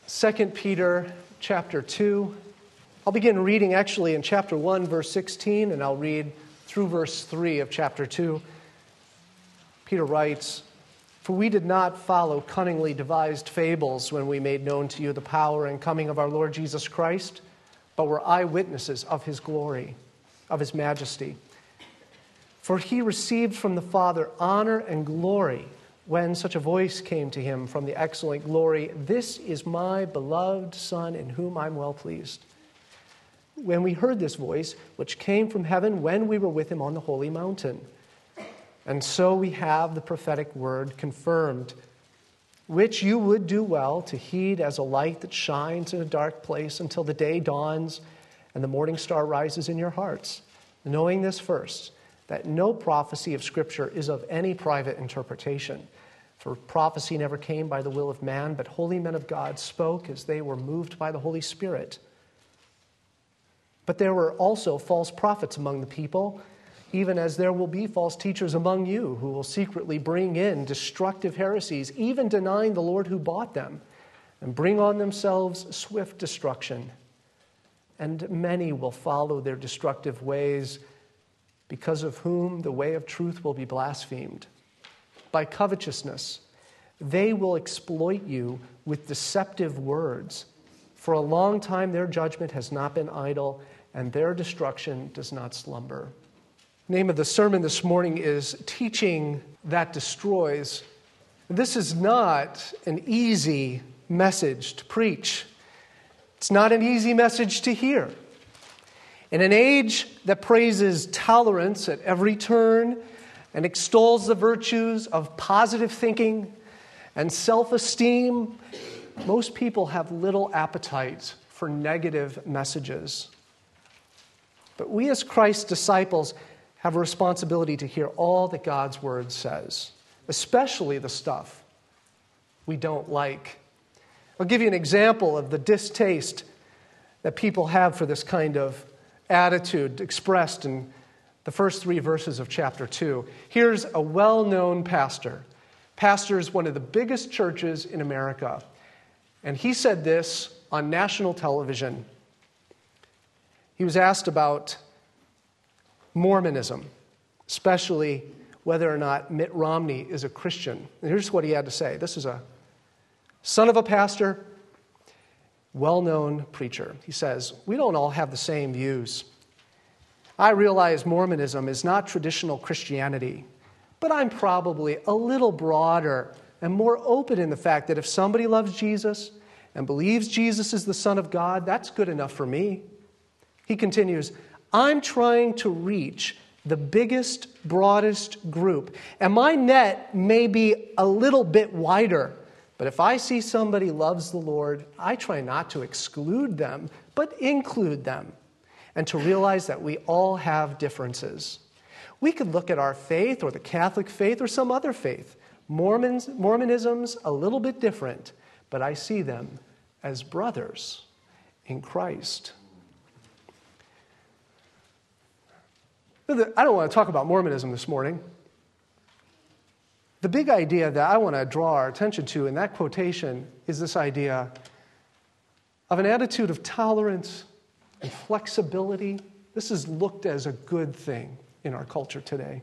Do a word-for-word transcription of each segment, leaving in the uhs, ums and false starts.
Second Peter chapter two. I'll begin reading actually in chapter one, verse sixteen, and I'll read through verse three of chapter two. Peter writes, "For we did not follow cunningly devised fables when we made known to you the power and coming of our Lord Jesus Christ, but were eyewitnesses of his glory, of his majesty. For he received from the Father honor and glory when such a voice came to him from the excellent glory, 'This is my beloved Son in whom I'm well pleased.' When we heard this voice, which came from heaven when we were with him on the holy mountain. And so we have the prophetic word confirmed, which you would do well to heed as a light that shines in a dark place until the day dawns and the morning star rises in your hearts, knowing this first, that no prophecy of Scripture is of any private interpretation. For prophecy never came by the will of man, but holy men of God spoke as they were moved by the Holy Spirit. But there were also false prophets among the people, even as there will be false teachers among you who will secretly bring in destructive heresies, even denying the Lord who bought them, and bring on themselves swift destruction. And many will follow their destructive ways, because of whom the way of truth will be blasphemed. By covetousness, they will exploit you with deceptive words. For a long time their judgment has not been idle, and their destruction does not slumber." The name of the sermon this morning is Teaching That Destroys. This is not an easy message to preach. It's not an easy message to hear. In an age that praises tolerance at every turn and extols the virtues of positive thinking and self-esteem, most people have little appetite for negative messages. But we as Christ's disciples have a responsibility to hear all that God's Word says, especially the stuff we don't like. I'll give you an example of the distaste that people have for this kind of attitude expressed in the first three verses of chapter two. Here's a well-known pastor. Pastors one of the biggest churches in America. And he said this on national television. He was asked about Mormonism, especially whether or not Mitt Romney is a Christian. And here's what he had to say. This is a son of a pastor, well-known preacher. He says, "We don't all have the same views. I realize Mormonism is not traditional Christianity, but I'm probably a little broader and more open in the fact that if somebody loves Jesus and believes Jesus is the Son of God, that's good enough for me." He continues, "I'm trying to reach the biggest, broadest group, and my net may be a little bit wider. But if I see somebody loves the Lord, I try not to exclude them, but include them, and to realize that we all have differences. We could look at our faith or the Catholic faith or some other faith. Mormons, Mormonism's a little bit different, but I see them as brothers in Christ." I don't want to talk about Mormonism this morning. The big idea that I want to draw our attention to in that quotation is this idea of an attitude of tolerance and flexibility. This is looked as a good thing in our culture today.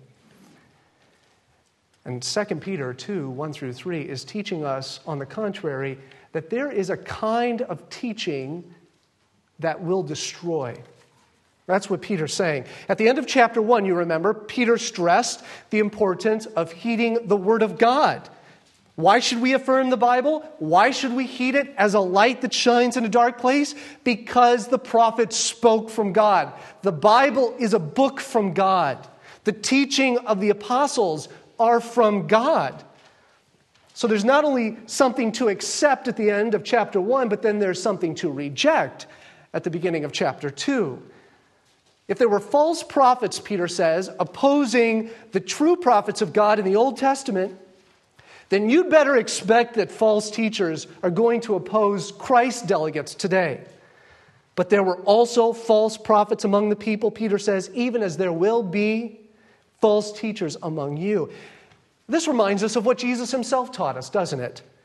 And Second Peter two, one through three is teaching us, on the contrary, that there is a kind of teaching that will destroy. That's what Peter's saying. At the end of chapter one, you remember, Peter stressed the importance of heeding the Word of God. Why should we affirm the Bible? Why should we heed it as a light that shines in a dark place? Because the prophets spoke from God. The Bible is a book from God. The teaching of the apostles are from God. So there's not only something to accept at the end of chapter one, but then there's something to reject at the beginning of chapter two. If there were false prophets, Peter says, opposing the true prophets of God in the Old Testament, then you'd better expect that false teachers are going to oppose Christ's delegates today. But there were also false prophets among the people, Peter says, even as there will be false teachers among you. This reminds us of what Jesus himself taught us, doesn't it?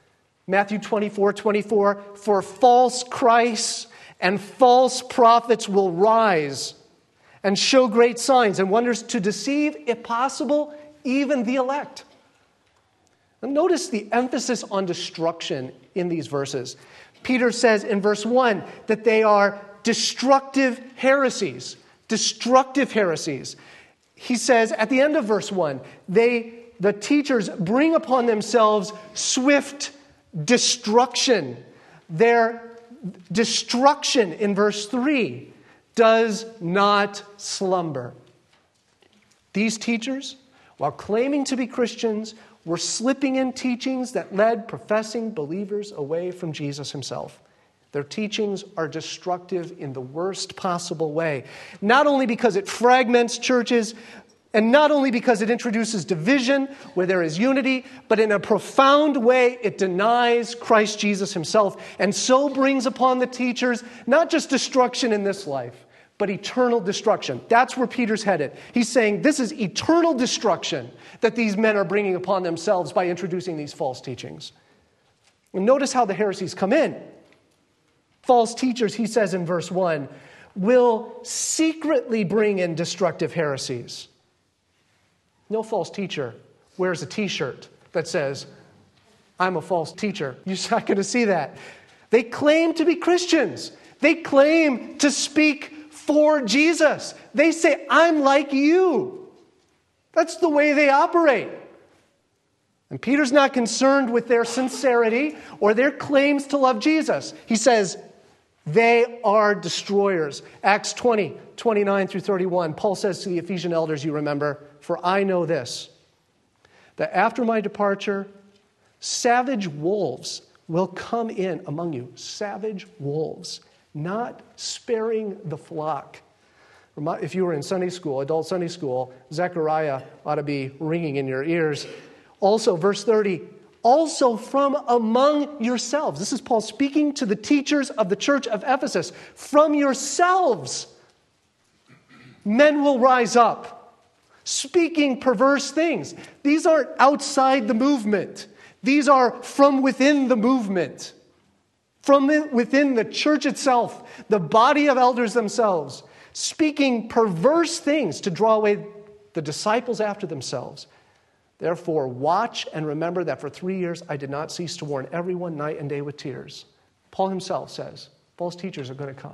Matthew twenty-four twenty-four, for false Christs and false prophets will rise and show great signs and wonders to deceive, if possible, even the elect. And notice the emphasis on destruction in these verses. Peter says in verse one that they are destructive heresies. Destructive heresies. He says at the end of verse one, they, the teachers bring upon themselves swift destruction. Their destruction in verse three does not slumber. These teachers, while claiming to be Christians, were slipping in teachings that led professing believers away from Jesus himself. Their teachings are destructive in the worst possible way, not only because it fragments churches, and not only because it introduces division where there is unity, but in a profound way it denies Christ Jesus himself, and so brings upon the teachers not just destruction in this life, but eternal destruction. That's where Peter's headed. He's saying this is eternal destruction that these men are bringing upon themselves by introducing these false teachings. And notice how the heresies come in. False teachers, he says in verse one, will secretly bring in destructive heresies. No false teacher wears a t-shirt that says, I'm a false teacher. You're not going to see that. They claim to be Christians. They claim to speak for Jesus. They say, I'm like you. That's the way they operate. And Peter's not concerned with their sincerity or their claims to love Jesus. He says, they are destroyers. Acts twenty, twenty-nine through thirty-one, Paul says to the Ephesian elders, you remember, for I know this, that after my departure, savage wolves will come in among you. Savage wolves, not sparing the flock. If you were in Sunday school, adult Sunday school, Zechariah ought to be ringing in your ears. Also, verse thirty, also from among yourselves. This is Paul speaking to the teachers of the church of Ephesus. From yourselves, men will rise up, speaking perverse things. These aren't outside the movement. These are from within the movement. From within the church itself, the body of elders themselves, speaking perverse things to draw away the disciples after themselves. Therefore, watch and remember that for three years I did not cease to warn everyone night and day with tears. Paul himself says, false teachers are going to come.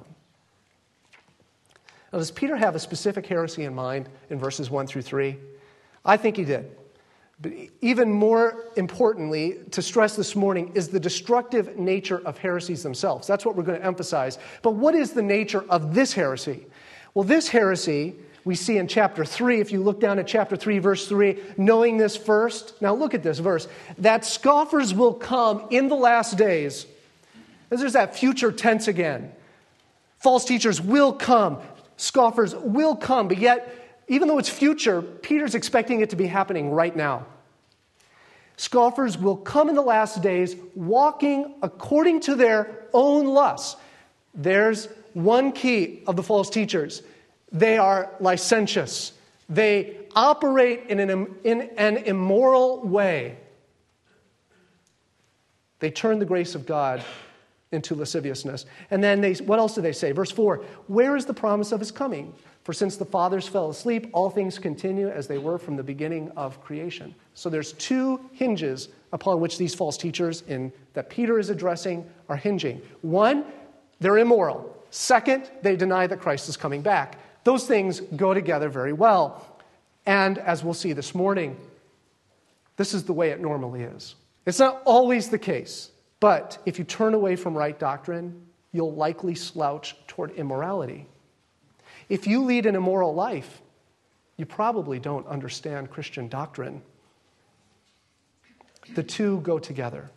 Now, does Peter have a specific heresy in mind in verses one through three? I think he did. But even more importantly, to stress this morning, is the destructive nature of heresies themselves. That's what we're going to emphasize. But what is the nature of this heresy? Well, this heresy we see in chapter three. If you look down at chapter three, verse three, knowing this first. Now look at this verse. That scoffers will come in the last days. There's that future tense again. False teachers will come. Scoffers will come. But yet, even though it's future, Peter's expecting it to be happening right now. Scoffers will come in the last days, walking according to their own lusts. There's one key of the false teachers. They are licentious. They operate in an, in an immoral way. They turn the grace of God into lasciviousness. And then they, what else do they say? Verse four, where is the promise of his coming? For since the fathers fell asleep, all things continue as they were from the beginning of creation. So there's two hinges upon which these false teachers in, that Peter is addressing are hinging. One, they're immoral. Second, they deny that Christ is coming back. Those things go together very well. And as we'll see this morning, this is the way it normally is. It's not always the case, but if you turn away from right doctrine, you'll likely slouch toward immorality. If you lead an immoral life, you probably don't understand Christian doctrine. The two go together.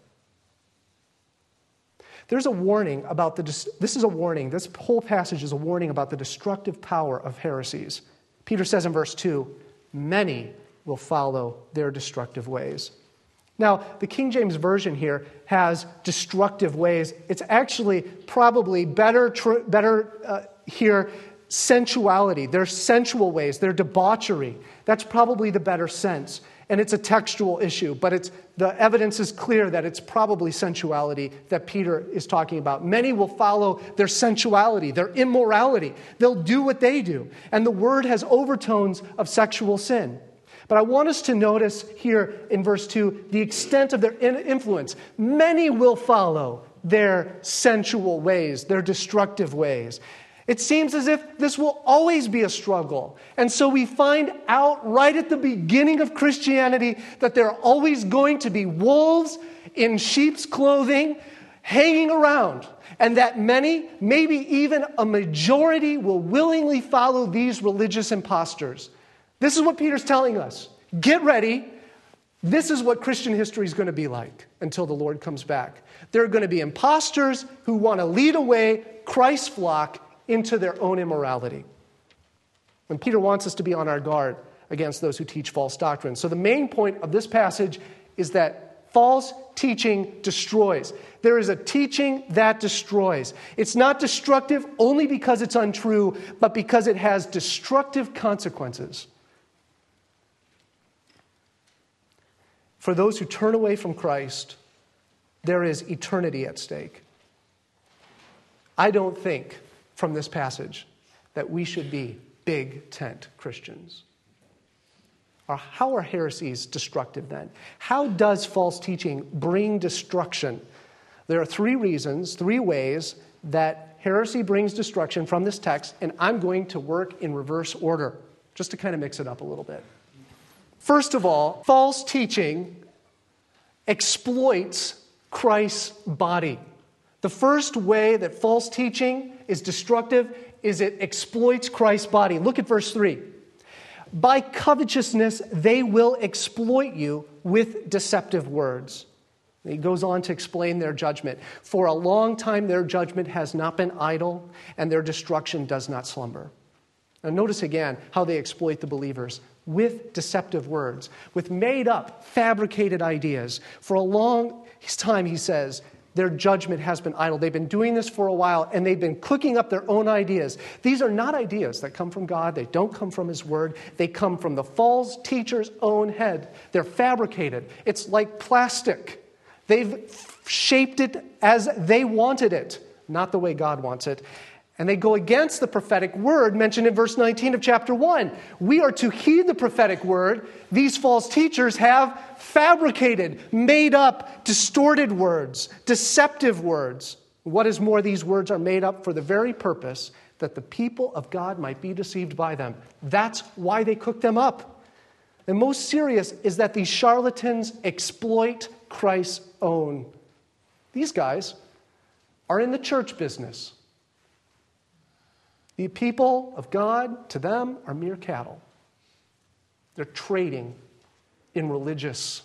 There's a warning about the, this is a warning, this whole passage is a warning about the destructive power of heresies. Peter says in verse two, many will follow their destructive ways. Now, the King James Version here has destructive ways. It's actually probably better, tr- better uh, here, sensuality. They're sensual ways. They're debauchery. That's probably the better sense. And it's a textual issue, but it's the evidence is clear that it's probably sensuality that Peter is talking about. Many will follow their sensuality, their immorality. They'll do what they do. And the word has overtones of sexual sin. But I want us to notice here in verse two the extent of their influence. Many will follow their sensual ways, their destructive ways. It seems as if this will always be a struggle. And so we find out right at the beginning of Christianity that there are always going to be wolves in sheep's clothing hanging around. And that many, maybe even a majority, will willingly follow these religious imposters. This is what Peter's telling us. Get ready. This is what Christian history is going to be like until the Lord comes back. There are going to be imposters who want to lead away Christ's flock into their own immorality. And Peter wants us to be on our guard against those who teach false doctrine. So the main point of this passage is that false teaching destroys. There is a teaching that destroys. It's not destructive only because it's untrue, but because it has destructive consequences. For those who turn away from Christ, there is eternity at stake. I don't think from this passage that we should be big tent Christians. Or how are heresies destructive then? How does false teaching bring destruction? There are three reasons, three ways that heresy brings destruction from this text, and I'm going to work in reverse order, just to kind of mix it up a little bit. First of all, false teaching exploits Christ's body. The first way that false teaching is destructive is it exploits Christ's body. Look at verse three. By covetousness, they will exploit you with deceptive words. He goes on to explain their judgment. For a long time, their judgment has not been idle, and their destruction does not slumber. Now, notice again how they exploit the believers with deceptive words, with made-up, fabricated ideas. For a long time, he says, their judgment has been idle. They've been doing this for a while, and they've been cooking up their own ideas. These are not ideas that come from God. They don't come from His Word. They come from the false teacher's own head. They're fabricated. It's like plastic. They've shaped it as they wanted it, not the way God wants it. And they go against the prophetic word mentioned in verse nineteen of chapter one. We are to heed the prophetic word. These false teachers have fabricated, made up, distorted words, deceptive words. What is more, these words are made up for the very purpose that the people of God might be deceived by them. That's why they cook them up. And most serious is that these charlatans exploit Christ's own. These guys are in the church business. The people of God, to them, are mere cattle. They're trading in religious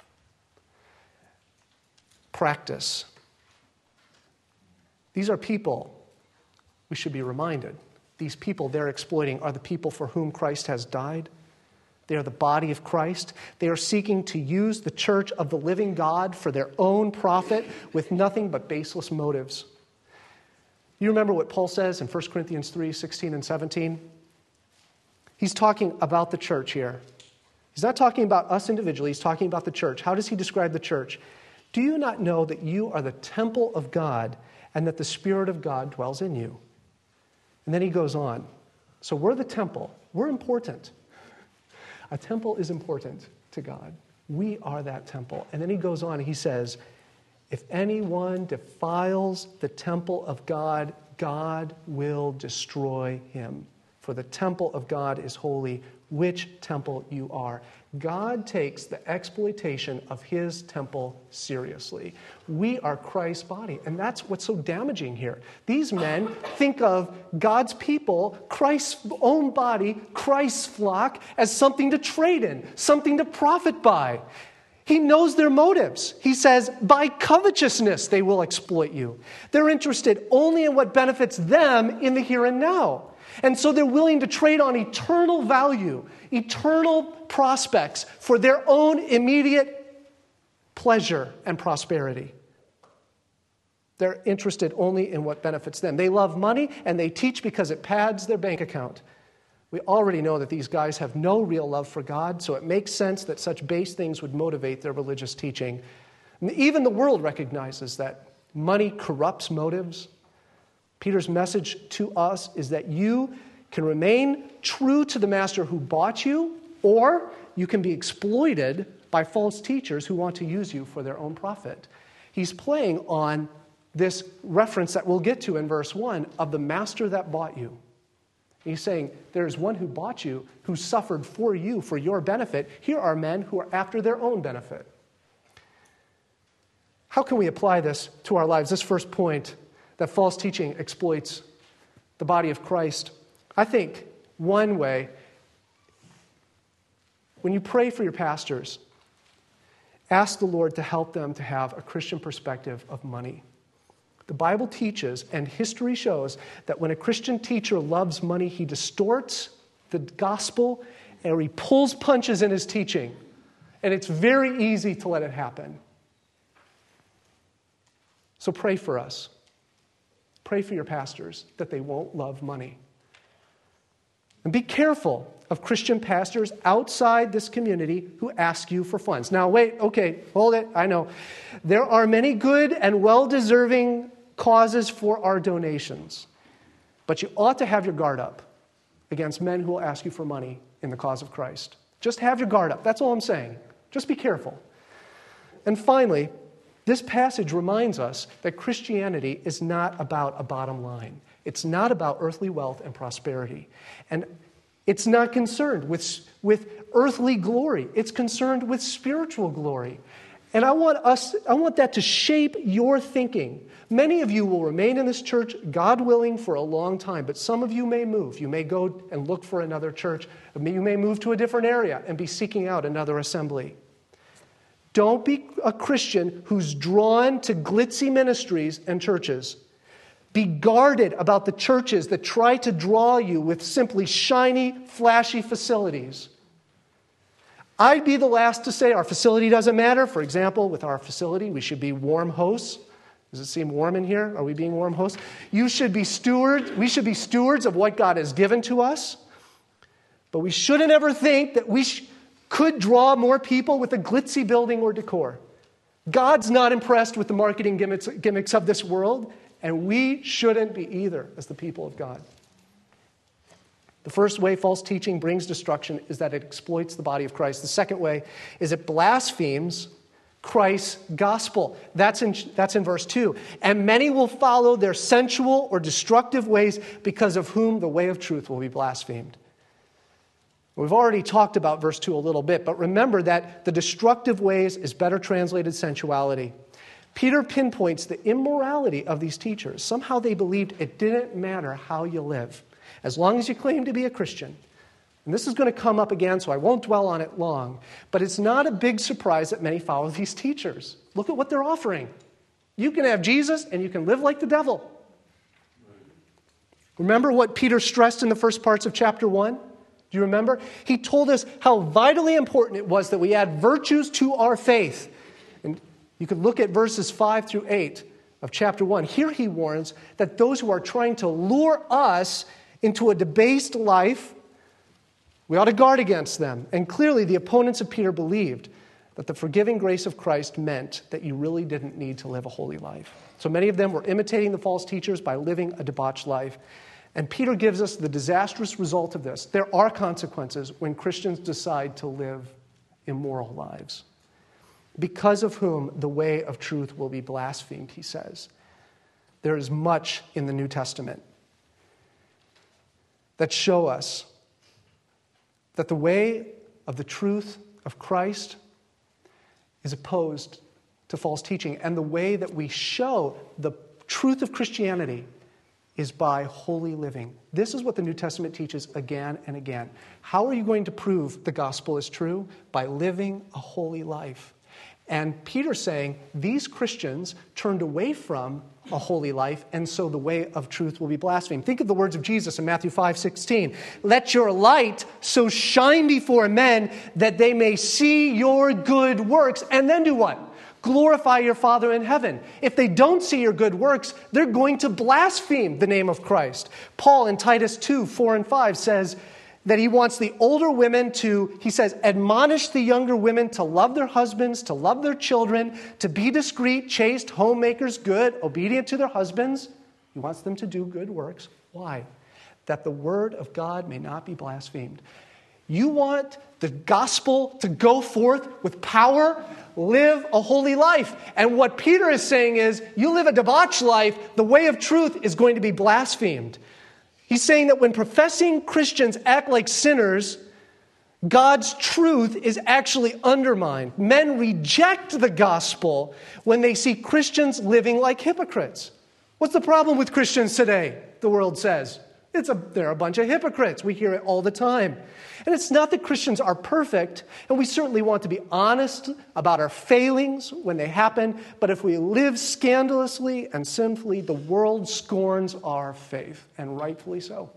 practice. These are people, we should be reminded, these people they're exploiting are the people for whom Christ has died. They are the body of Christ. They are seeking to use the church of the living God for their own profit with nothing but baseless motives. You remember what Paul says in First Corinthians three, sixteen and seventeen? He's talking about the church here. He's not talking about us individually. He's talking about the church. How does he describe the church? Do you not know that you are the temple of God and that the Spirit of God dwells in you? And then he goes on. So we're the temple. We're important. A temple is important to God. We are that temple. And then he goes on and he says, if anyone defiles the temple of God, God will destroy him. For the temple of God is holy, which temple you are. God takes the exploitation of his temple seriously. We are Christ's body, and that's what's so damaging here. These men think of God's people, Christ's own body, Christ's flock, as something to trade in, something to profit by. He knows their motives. He says, by covetousness they will exploit you. They're interested only in what benefits them in the here and now. And so they're willing to trade on eternal value, eternal prospects for their own immediate pleasure and prosperity. They're interested only in what benefits them. They love money and they teach because it pads their bank account. We already know that these guys have no real love for God, so it makes sense that such base things would motivate their religious teaching. And even the world recognizes that money corrupts motives. Peter's message to us is that you can remain true to the master who bought you, or you can be exploited by false teachers who want to use you for their own profit. He's playing on this reference that we'll get to in verse one of the master that bought you. He's saying, there's one who bought you, who suffered for you, for your benefit. Here are men who are after their own benefit. How can we apply this to our lives? This first point, that false teaching exploits the body of Christ. I think one way, when you pray for your pastors, ask the Lord to help them to have a Christian perspective of money. The Bible teaches, and history shows, that when a Christian teacher loves money, he distorts the gospel and he pulls punches in his teaching. And it's very easy to let it happen. So pray for us. Pray for your pastors that they won't love money. And be careful of Christian pastors outside this community who ask you for funds. Now, wait, okay, hold it. I know. There are many good and well-deserving causes for our donations. But you ought to have your guard up against men who will ask you for money in the cause of Christ. Just have your guard up. That's all I'm saying. Just be careful. And finally, this passage reminds us that Christianity is not about a bottom line. It's not about earthly wealth and prosperity. And it's not concerned with, with earthly glory. It's concerned with spiritual glory. And I want us, I want that to shape your thinking. Many of you will remain in this church, God willing, for a long time, but some of you may move. You may go and look for another church. You may move to a different area and be seeking out another assembly. Don't be a Christian who's drawn to glitzy ministries and churches. Be guarded about the churches that try to draw you with simply shiny, flashy facilities. I'd be the last to say our facility doesn't matter. For example, with our facility, we should be warm hosts. Does it seem warm in here? Are we being warm hosts? You should be stewards. We should be stewards of what God has given to us. But we shouldn't ever think that we sh- could draw more people with a glitzy building or decor. God's not impressed with the marketing gimmicks, gimmicks of this world, and we shouldn't be either as the people of God. The first way false teaching brings destruction is that it exploits the body of Christ. The second way is it blasphemes Christ's gospel. That's in, that's in verse two. And many will follow their sensual or destructive ways, because of whom the way of truth will be blasphemed. We've already talked about verse two a little bit, but remember that the destructive ways is better translated sensuality. Peter pinpoints the immorality of these teachers. Somehow they believed it didn't matter how you live, as long as you claim to be a Christian. And this is going to come up again, so I won't dwell on it long. But it's not a big surprise that many follow these teachers. Look at what they're offering. You can have Jesus and you can live like the devil. Remember what Peter stressed in the first parts of chapter one? Do you remember? He told us how vitally important it was that we add virtues to our faith. And you could look at verses five through eight of chapter one. Here he warns that those who are trying to lure us into a debased life, we ought to guard against them. And clearly the opponents of Peter believed that the forgiving grace of Christ meant that you really didn't need to live a holy life. So many of them were imitating the false teachers by living a debauched life. And Peter gives us the disastrous result of this. There are consequences when Christians decide to live immoral lives, because of whom the way of truth will be blasphemed, he says. There is much in the New Testament that show us that the way of the truth of Christ is opposed to false teaching. And the way that we show the truth of Christianity is by holy living. This is what the New Testament teaches again and again. How are you going to prove the gospel is true? By living a holy life. And Peter's saying these Christians turned away from a holy life, and so the way of truth will be blasphemed. Think of the words of Jesus in Matthew five sixteen. Let your light so shine before men that they may see your good works. And then do what? Glorify your Father in heaven. If they don't see your good works, they're going to blaspheme the name of Christ. Paul in Titus two, four and five says, that he wants the older women to, he says, admonish the younger women to love their husbands, to love their children, to be discreet, chaste, homemakers, good, obedient to their husbands. He wants them to do good works. Why? That the word of God may not be blasphemed. You want the gospel to go forth with power? Live a holy life. And what Peter is saying is, you live a debauched life, the way of truth is going to be blasphemed. He's saying that when professing Christians act like sinners, God's truth is actually undermined. Men reject the gospel when they see Christians living like hypocrites. What's the problem with Christians today, the world says? It's a, they're a bunch of hypocrites. We hear it all the time. And it's not that Christians are perfect, and we certainly want to be honest about our failings when they happen, but if we live scandalously and sinfully, the world scorns our faith, and rightfully so.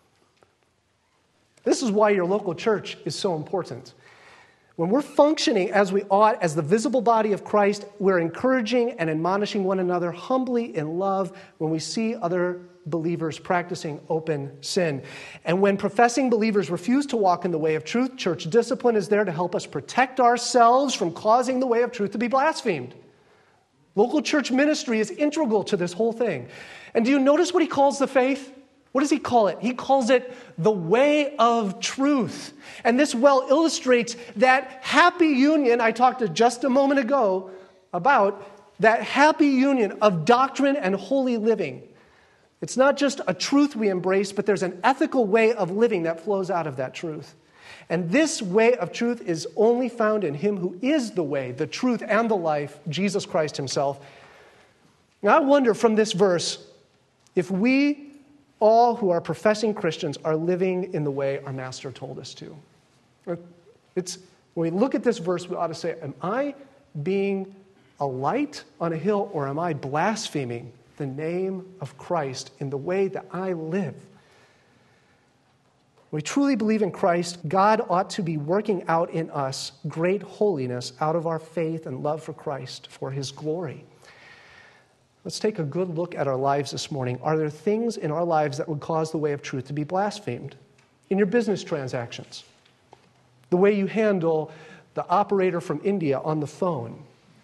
This is why your local church is so important. When we're functioning as we ought, as the visible body of Christ, we're encouraging and admonishing one another humbly in love when we see other believers practicing open sin. And when professing believers refuse to walk in the way of truth, church discipline is there to help us protect ourselves from causing the way of truth to be blasphemed. Local church ministry is integral to this whole thing. And do you notice what he calls the faith? What does he call it? He calls it the way of truth. And this well illustrates that happy union I talked to just a moment ago about, that happy union of doctrine and holy living. It's not just a truth we embrace, but there's an ethical way of living that flows out of that truth. And this way of truth is only found in him who is the way, the truth, and the life, Jesus Christ himself. Now, I wonder from this verse if we all who are professing Christians are living in the way our master told us to. It's, when we look at this verse, we ought to say, am I being a light on a hill, or am I blaspheming the name of Christ in the way that I live? When we truly believe in Christ, God ought to be working out in us great holiness out of our faith and love for Christ for his glory. Let's take a good look at our lives this morning. Are there things in our lives that would cause the way of truth to be blasphemed? In your business transactions, the way you handle the operator from India on the phone.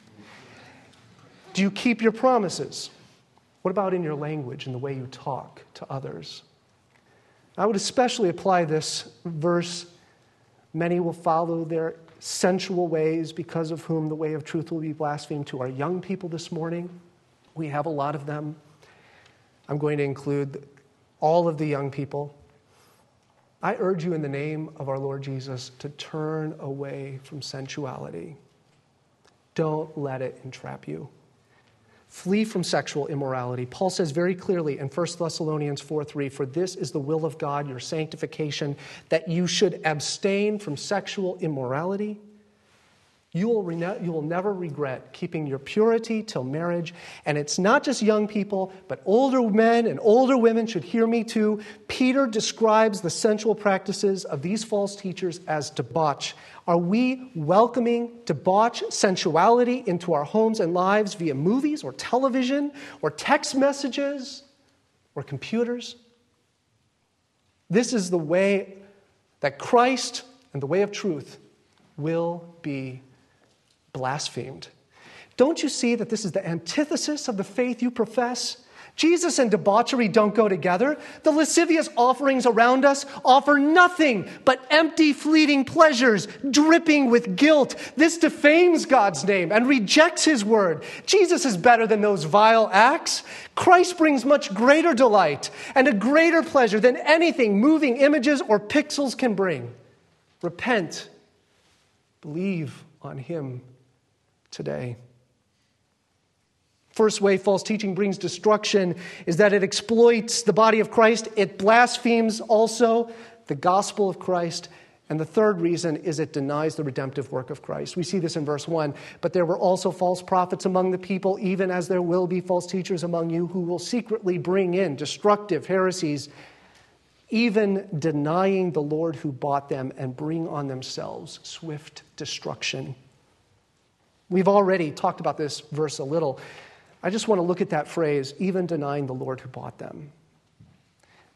Do you keep your promises? What about in your language and the way you talk to others? I would especially apply this verse. Many will follow their sensual ways, because of whom the way of truth will be blasphemed, to our young people this morning. We have a lot of them. I'm going to include all of the young people. I urge you in the name of our Lord Jesus to turn away from sensuality. Don't let it entrap you. Flee from sexual immorality. Paul says very clearly in First Thessalonians four three, for this is the will of God, your sanctification, that you should abstain from sexual immorality. You will, re- you will never regret keeping your purity till marriage. And it's not just young people, but older men and older women should hear me too. Peter describes the sensual practices of these false teachers as debauch. Are we welcoming debauch, sensuality into our homes and lives via movies or television or text messages or computers? This is the way that Christ and the way of truth will be blasphemed. Don't you see that this is the antithesis of the faith you profess? Jesus and debauchery don't go together. The lascivious offerings around us offer nothing but empty, fleeting pleasures, dripping with guilt. This defames God's name and rejects his word. Jesus is better than those vile acts. Christ brings much greater delight and a greater pleasure than anything moving images or pixels can bring. Repent. Believe on him today. First way false teaching brings destruction is that it exploits the body of Christ. It blasphemes also the gospel of Christ. And the third reason is it denies the redemptive work of Christ. We see this in verse one. But there were also false prophets among the people, even as there will be false teachers among you who will secretly bring in destructive heresies, even denying the Lord who bought them, and bring on themselves swift destruction. We've already talked about this verse a little. I just want to look at that phrase, even denying the Lord who bought them.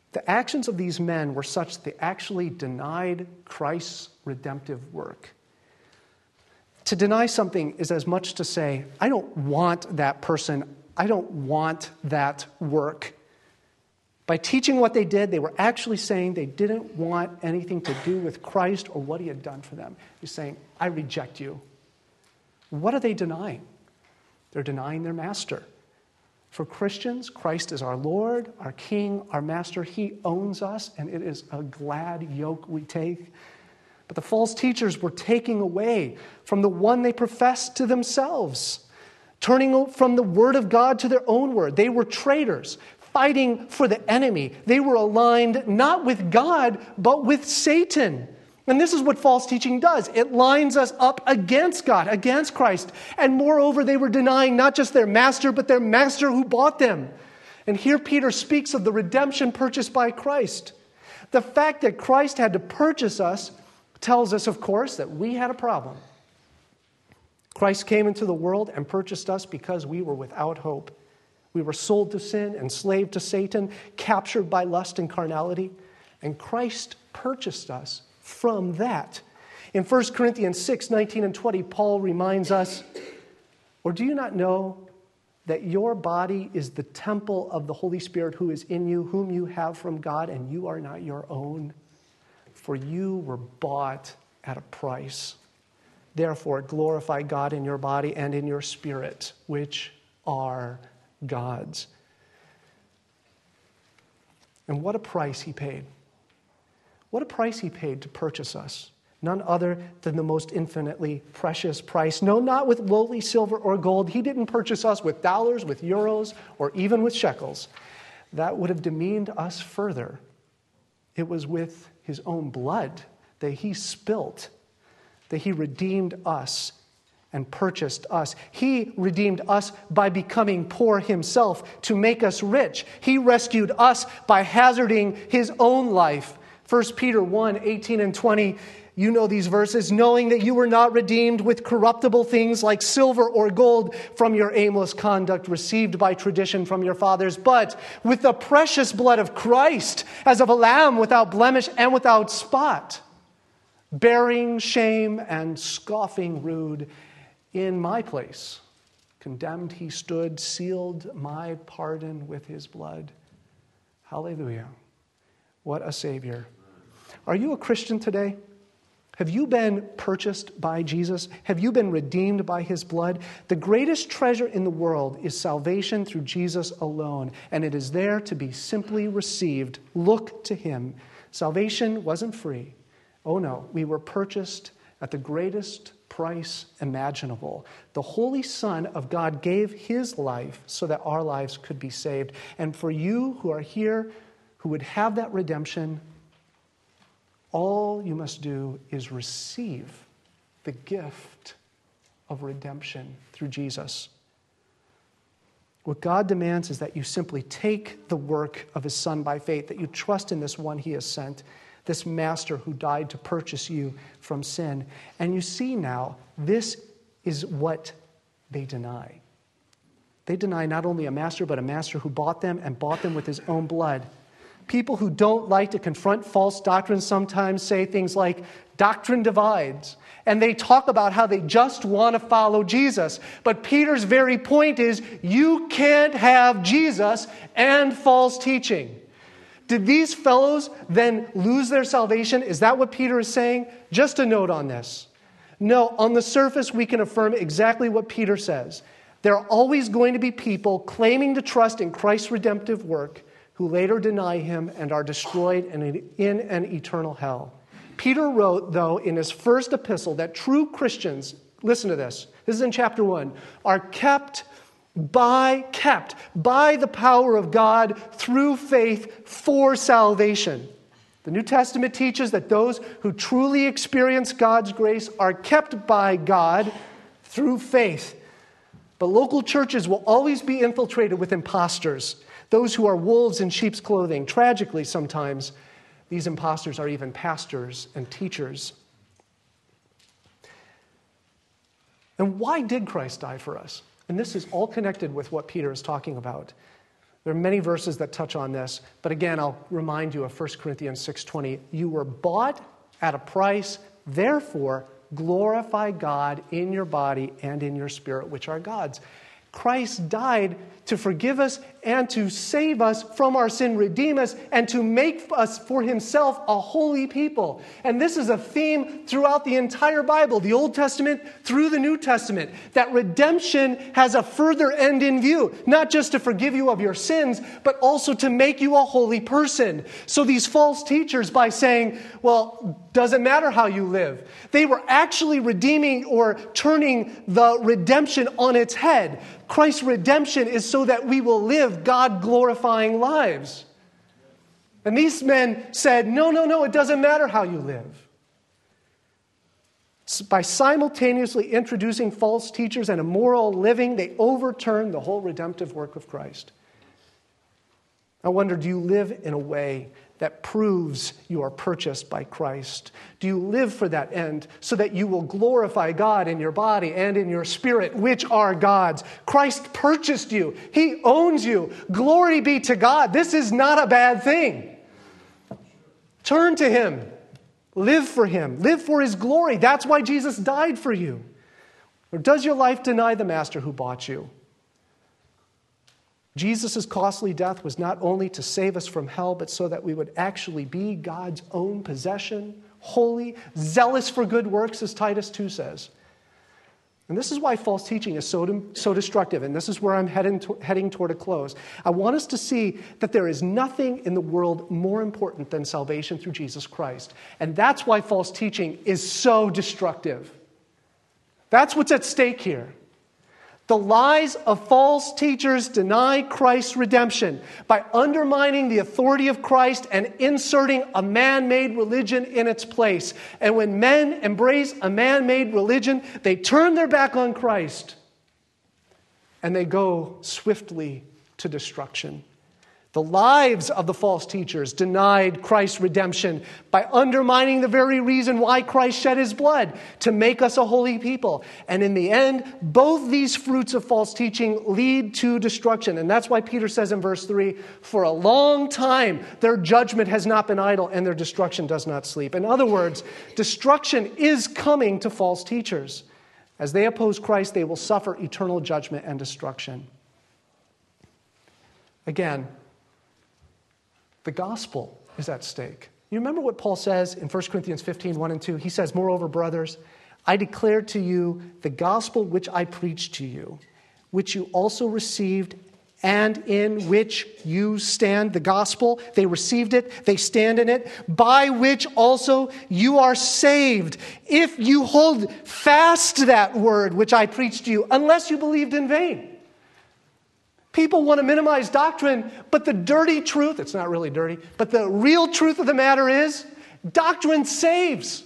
The actions of these men were such that they actually denied Christ's redemptive work. To deny something is as much to say, I don't want that person. I don't want that work. By teaching what they did, they were actually saying they didn't want anything to do with Christ or what he had done for them. He's saying, I reject you. What are they denying? They're denying their master. For Christians, Christ is our Lord, our King, our Master. He owns us, and it is a glad yoke we take. But the false teachers were taking away from the one they professed to themselves, turning from the word of God to their own word. They were traitors, fighting for the enemy. They were aligned not with God, but with Satan. And this is what false teaching does. It lines us up against God, against Christ. And moreover, they were denying not just their master, but their master who bought them. And here Peter speaks of the redemption purchased by Christ. The fact that Christ had to purchase us tells us, of course, that we had a problem. Christ came into the world and purchased us because we were without hope. We were sold to sin, enslaved to Satan, captured by lust and carnality. And Christ purchased us from that. In First Corinthians six, nineteen and twenty, Paul reminds us, or do you not know that your body is the temple of the Holy Spirit who is in you, whom you have from God, and you are not your own? For you were bought at a price. Therefore, glorify God in your body and in your spirit, which are God's. And what a price he paid. What a price he paid to purchase us. None other than the most infinitely precious price. No, not with lowly silver or gold. He didn't purchase us with dollars, with euros, or even with shekels. That would have demeaned us further. It was with his own blood that he spilt, that he redeemed us and purchased us. He redeemed us by becoming poor himself to make us rich. He rescued us by hazarding his own life. First Peter one, eighteen and twenty, you know these verses, knowing that you were not redeemed with corruptible things like silver or gold from your aimless conduct received by tradition from your fathers, but with the precious blood of Christ, as of a lamb without blemish and without spot, bearing shame and scoffing rude. In my place, condemned he stood, sealed my pardon with his blood. Hallelujah. What a Savior. Are you a Christian today? Have you been purchased by Jesus? Have you been redeemed by his blood? The greatest treasure in the world is salvation through Jesus alone, and it is there to be simply received. Look to him. Salvation wasn't free. Oh no, we were purchased at the greatest price imaginable. The Holy Son of God gave his life so that our lives could be saved. And for you who are here, who would have that redemption, all you must do is receive the gift of redemption through Jesus. What God demands is that you simply take the work of his Son by faith, that you trust in this one he has sent, this master who died to purchase you from sin. And you see now, this is what they deny. They deny not only a master, but a master who bought them and bought them with his own blood. People who don't like to confront false doctrine sometimes say things like, doctrine divides. And they talk about how they just want to follow Jesus. But Peter's very point is, you can't have Jesus and false teaching. Did these fellows then lose their salvation? Is that what Peter is saying? Just a note on this. No, on the surface we can affirm exactly what Peter says. There are always going to be people claiming to trust in Christ's redemptive work who later deny him and are destroyed in an eternal hell. Peter wrote, though, in his first epistle that true Christians, listen to this, this is in chapter one, are kept by, kept by the power of God through faith for salvation. The New Testament teaches that those who truly experience God's grace are kept by God through faith. But local churches will always be infiltrated with imposters, those who are wolves in sheep's clothing. Tragically, sometimes, these imposters are even pastors and teachers. And why did Christ die for us? And this is all connected with what Peter is talking about. There are many verses that touch on this, but again, I'll remind you of First Corinthians six twenty. You were bought at a price, therefore glorify God in your body and in your spirit, which are God's. Christ died to forgive us and to save us from our sin, redeem us, and to make us for himself a holy people. And this is a theme throughout the entire Bible, the Old Testament through the New Testament, that redemption has a further end in view, not just to forgive you of your sins, but also to make you a holy person. So these false teachers, by saying, well, doesn't matter how you live, they were actually redeeming or turning the redemption on its head. Christ's redemption is so that we will live God-glorifying lives. And these men said, no, no, no, it doesn't matter how you live. By simultaneously introducing false teachers and immoral living, they overturn the whole redemptive work of Christ. I wonder, do you live in a way that proves you are purchased by Christ? Do you live for that end so that you will glorify God in your body and in your spirit, which are God's? Christ purchased you. He owns you. Glory be to God. This is not a bad thing. Turn to him. Live for him. Live for his glory. That's why Jesus died for you. Or does your life deny the master who bought you? Jesus' costly death was not only to save us from hell, but so that we would actually be God's own possession, holy, zealous for good works, as Titus two says. And this is why false teaching is so, so destructive, and this is where I'm heading, to, heading toward a close. I want us to see that there is nothing in the world more important than salvation through Jesus Christ. And that's why false teaching is so destructive. That's what's at stake here. The lies of false teachers deny Christ's redemption by undermining the authority of Christ and inserting a man-made religion in its place. And when men embrace a man-made religion, they turn their back on Christ and they go swiftly to destruction. The lives of the false teachers denied Christ's redemption by undermining the very reason why Christ shed his blood, to make us a holy people. And in the end, both these fruits of false teaching lead to destruction. And that's why Peter says in verse three, for a long time their judgment has not been idle and their destruction does not sleep. In other words, destruction is coming to false teachers. As they oppose Christ, they will suffer eternal judgment and destruction. Again, the gospel is at stake. You remember what Paul says in First Corinthians fifteen, one and two? He says, moreover, brothers, I declare to you the gospel which I preached to you, which you also received and in which you stand. The gospel, they received it, they stand in it, by which also you are saved, if you hold fast to that word which I preached to you, unless you believed in vain. People want to minimize doctrine, but the dirty truth, it's not really dirty, but the real truth of the matter is, doctrine saves.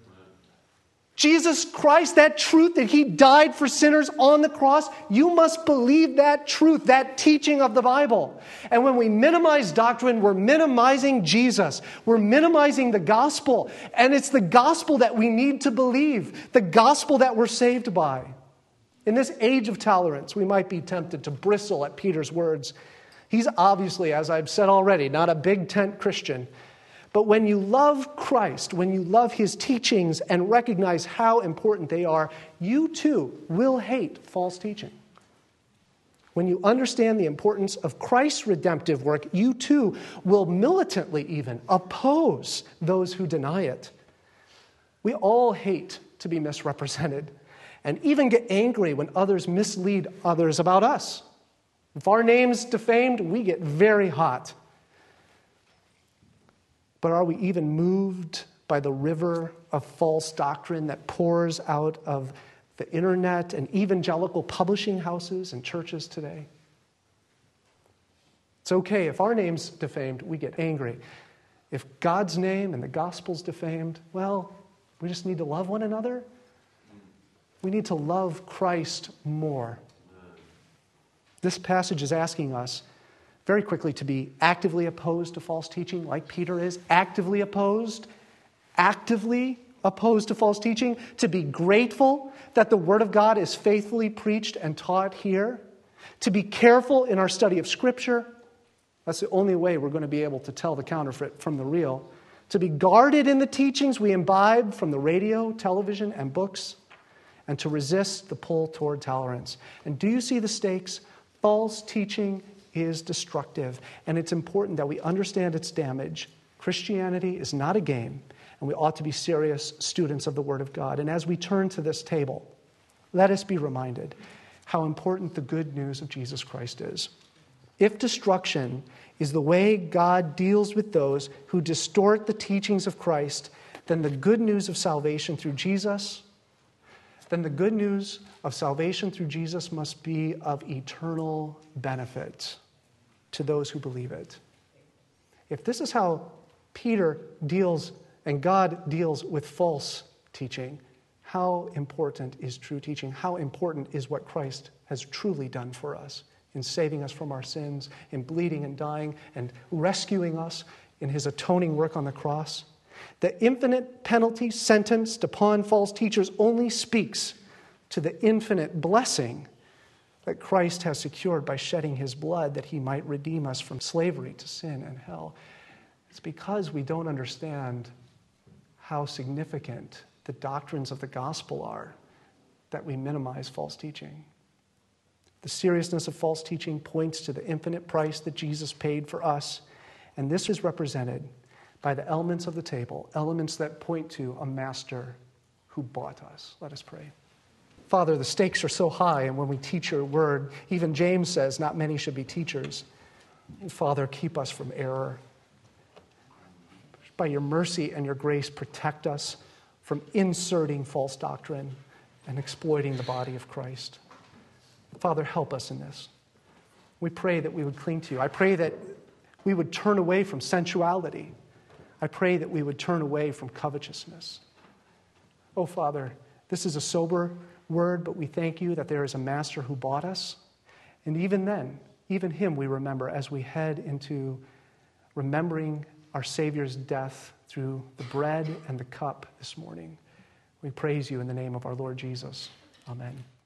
Jesus Christ, that truth that he died for sinners on the cross, you must believe that truth, that teaching of the Bible. And when we minimize doctrine, we're minimizing Jesus. We're minimizing the gospel. And it's the gospel that we need to believe, the gospel that we're saved by. In this age of tolerance, we might be tempted to bristle at Peter's words. He's obviously, as I've said already, not a big tent Christian. But when you love Christ, when you love his teachings and recognize how important they are, you too will hate false teaching. When you understand the importance of Christ's redemptive work, you too will militantly even oppose those who deny it. We all hate to be misrepresented, and even get angry when others mislead others about us. If our name's defamed, we get very hot. But are we even moved by the river of false doctrine that pours out of the internet and evangelical publishing houses and churches today? It's okay if our name's defamed, we get angry. If God's name and the gospel's defamed, well, we just need to love one another. We need to love Christ more. This passage is asking us very quickly to be actively opposed to false teaching, like Peter is, actively opposed, actively opposed to false teaching, to be grateful that the Word of God is faithfully preached and taught here, to be careful in our study of Scripture, That's the only way we're going to be able to tell the counterfeit from the real. To be guarded in the teachings we imbibe from the radio, television, and books, and to resist the pull toward tolerance. And do you see the stakes? False teaching is destructive, and it's important that we understand its damage. Christianity is not a game, and we ought to be serious students of the Word of God. And as we turn to this table, let us be reminded how important the good news of Jesus Christ is. If destruction is the way God deals with those who distort the teachings of Christ, then the good news of salvation through Jesus, then the good news of salvation through Jesus must be of eternal benefit to those who believe it. If this is how Peter deals and God deals with false teaching, how important is true teaching? How important is what Christ has truly done for us in saving us from our sins, in bleeding and dying, and rescuing us in his atoning work on the cross? The infinite penalty sentenced upon false teachers only speaks to the infinite blessing that Christ has secured by shedding his blood that he might redeem us from slavery to sin and hell. It's because we don't understand how significant the doctrines of the gospel are that we minimize false teaching. The seriousness of false teaching points to the infinite price that Jesus paid for us, and this is represented by the elements of the table, elements that point to a master who bought us. Let us pray. Father, the stakes are so high, and when we teach your word, even James says not many should be teachers. And Father, keep us from error. By your mercy and your grace, protect us from inserting false doctrine and exploiting the body of Christ. Father, help us in this. We pray that we would cling to you. I pray that we would turn away from sensuality. I pray that we would turn away from covetousness. Oh, Father, this is a sober word, but we thank you that there is a master who bought us. And even then, even him we remember as we head into remembering our Savior's death through the bread and the cup this morning. We praise you in the name of our Lord Jesus. Amen.